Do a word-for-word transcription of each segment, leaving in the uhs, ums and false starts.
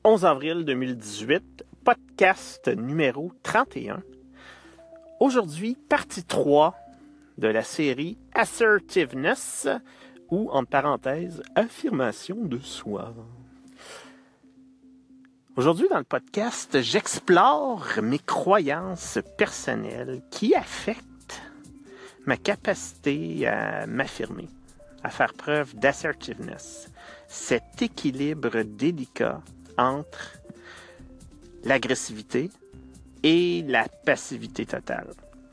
onze avril deux mille dix-huit, podcast numéro trente et un. Aujourd'hui, partie trois de la série Assertiveness, ou, entre parenthèses, affirmation de soi. Aujourd'hui, dans le podcast, j'explore mes croyances personnelles qui affectent ma capacité à m'affirmer, à faire preuve d'assertiveness, cet équilibre délicat entre l'agressivité et la passivité totale.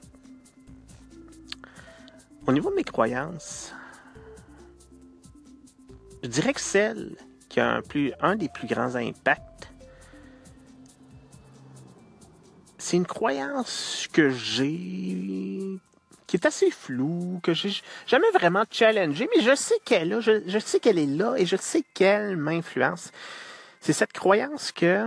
Au niveau de mes croyances, je dirais que celle qui a un, plus, un des plus grands impacts, c'est une croyance que j'ai, qui est assez floue, que j'ai jamais vraiment challengée, mais je sais qu'elle est là, je, je sais qu'elle est là et je sais qu'elle m'influence. C'est cette croyance que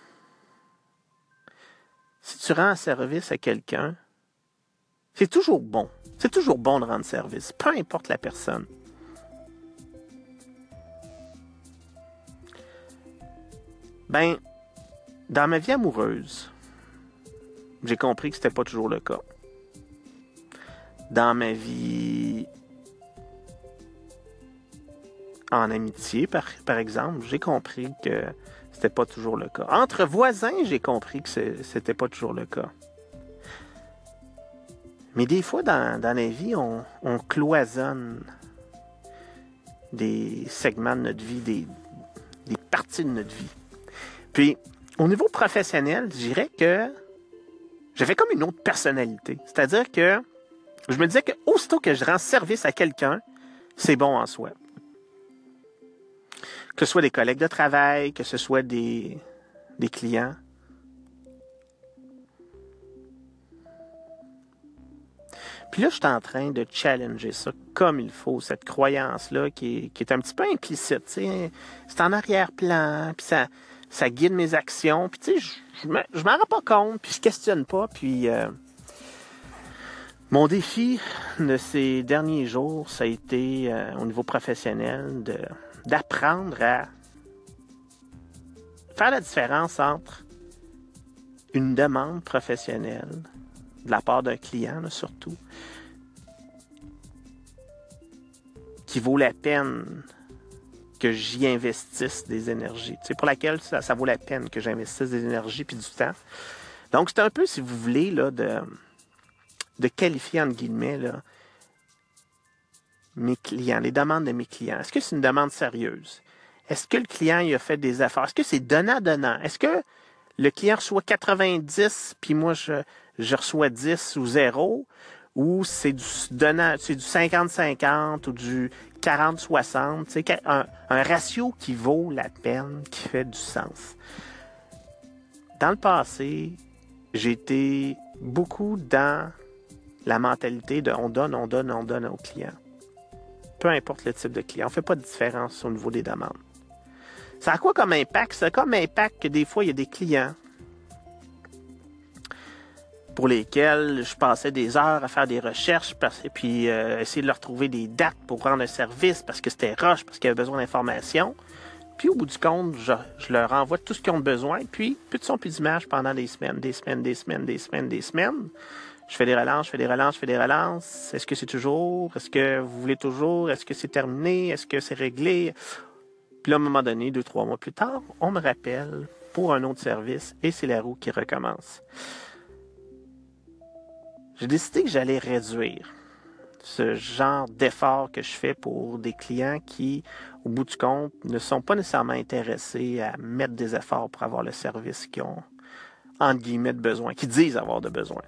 si tu rends service à quelqu'un, c'est toujours bon. C'est toujours bon de rendre service, peu importe la personne. Ben, dans ma vie amoureuse, j'ai compris que c'était pas toujours le cas. Dans ma vie en amitié, par, par exemple, j'ai compris que c'était pas toujours le cas. Entre voisins, j'ai compris que c'est, c'était pas toujours le cas. Mais des fois, dans, dans la vie, on, on cloisonne des segments de notre vie, des, des parties de notre vie. Puis, au niveau professionnel, je dirais que j'avais comme une autre personnalité. C'est-à-dire que je me disais que aussitôt que je rends service à quelqu'un, c'est bon en soi. Que ce soit des collègues de travail, que ce soit des, des clients. Puis là, je suis en train de challenger ça comme il faut, cette croyance-là qui est, qui est un petit peu implicite. T'sais. C'est en arrière-plan, puis ça, ça guide mes actions. Puis tu sais, je ne m'en rends pas compte, puis je questionne pas. Puis euh, mon défi de ces derniers jours, ça a été, euh, au niveau professionnel, de, d'apprendre à faire la différence entre une demande professionnelle, de la part d'un client, là, surtout, qui vaut la peine que j'y investisse des énergies. Tu sais, pour laquelle ça, ça vaut la peine que j'investisse des énergies puis du temps. Donc, c'est un peu, si vous voulez, là, de, de qualifier, entre guillemets, là, mes clients, les demandes de mes clients. Est-ce que c'est une demande sérieuse? Est-ce que le client il a fait des efforts? Est-ce que c'est donnant-donnant? Est-ce que le client reçoit quatre-vingt-dix, puis moi, je, je reçois dix ou zéro, ou c'est du donnant, c'est du cinquante cinquante ou du quarante soixante, tu sais, un, un ratio qui vaut la peine, qui fait du sens. Dans le passé, j'ai été beaucoup dans la mentalité de on donne, on donne, on donne aux clients. Peu importe le type de client, on ne fait pas de différence au niveau des demandes. Ça a quoi comme impact? Ça a comme impact que des fois, il y a des clients pour lesquels je passais des heures à faire des recherches et puis euh, essayer de leur trouver des dates pour rendre un service parce que c'était rush, parce qu'ils avaient besoin d'informations. Puis au bout du compte, je, je leur envoie tout ce qu'ils ont besoin. Puis plus de son, plus d'image pendant des semaines, des semaines, des semaines, des semaines, des semaines. Je fais des relances, je fais des relances, je fais des relances. Est-ce que c'est toujours? Est-ce que vous voulez toujours? Est-ce que c'est terminé? Est-ce que c'est réglé? Puis là, à un moment donné, deux, trois mois plus tard, on me rappelle pour un autre service et c'est la roue qui recommence. J'ai décidé que j'allais réduire ce genre d'effort que je fais pour des clients qui, au bout du compte, ne sont pas nécessairement intéressés à mettre des efforts pour avoir le service qu'ils ont, entre guillemets, de besoin, qu'ils disent avoir de besoin.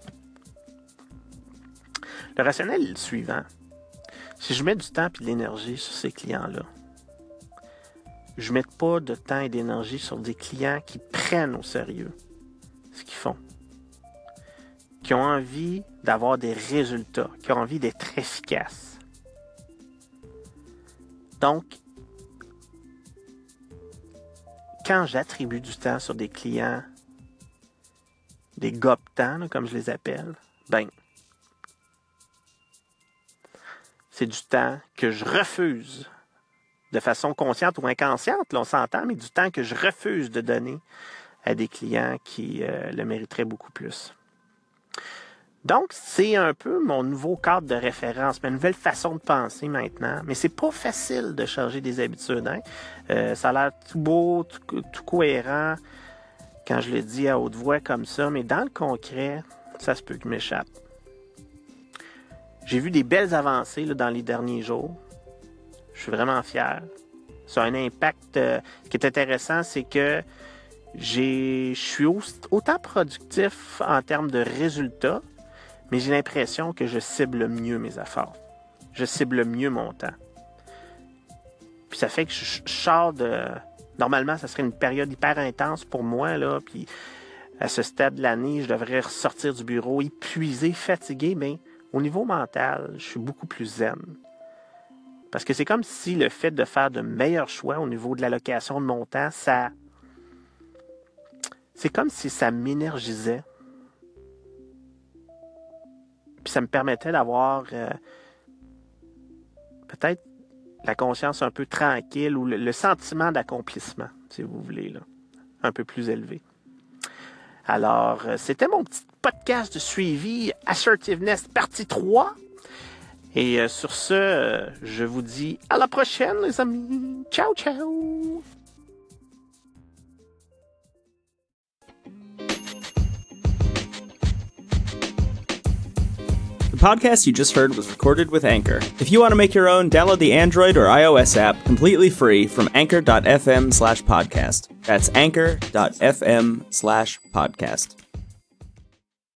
Le rationnel est le suivant. Si je mets du temps et de l'énergie sur ces clients-là, je ne mets pas de temps et d'énergie sur des clients qui prennent au sérieux ce qu'ils font, qui ont envie d'avoir des résultats, qui ont envie d'être efficaces. Donc, quand j'attribue du temps sur des clients, des gobetants, comme je les appelle, ben, c'est du temps que je refuse de façon consciente ou inconsciente, là, on s'entend, mais du temps que je refuse de donner à des clients qui euh, le mériteraient beaucoup plus. Donc, c'est un peu mon nouveau cadre de référence, ma nouvelle façon de penser maintenant. Mais c'est pas facile de changer des habitudes. Hein? Euh, ça a l'air tout beau, tout, tout cohérent quand je le dis à haute voix comme ça, mais dans le concret, ça se peut que m'échappe. J'ai vu des belles avancées là, dans les derniers jours. Je suis vraiment fier. Ça a un impact. Euh, ce qui est intéressant, c'est que j'ai, je suis autant productif en termes de résultats, mais j'ai l'impression que je cible mieux mes efforts. Je cible mieux mon temps. Puis ça fait que je, je sors de... Normalement, ça serait une période hyper intense pour moi, là, puis à ce stade de l'année, je devrais ressortir du bureau épuisé, fatigué, mais au niveau mental, je suis beaucoup plus zen. Parce que c'est comme si le fait de faire de meilleurs choix au niveau de l'allocation de mon temps, ça... C'est comme si ça m'énergisait. Puis ça me permettait d'avoir euh, peut-être la conscience un peu tranquille ou le, le sentiment d'accomplissement, si vous voulez, là, un peu plus élevé. Alors, euh, c'était mon petit podcast de suivi Assertiveness partie trois. Et euh, sur ce, euh, je vous dis à la prochaine, les amis. Ciao, ciao! The podcast you just heard was recorded with Anchor. If you want to make your own, download the Android or iOS app completely free from anchor.fm slash podcast. That's anchor.fm slash podcast.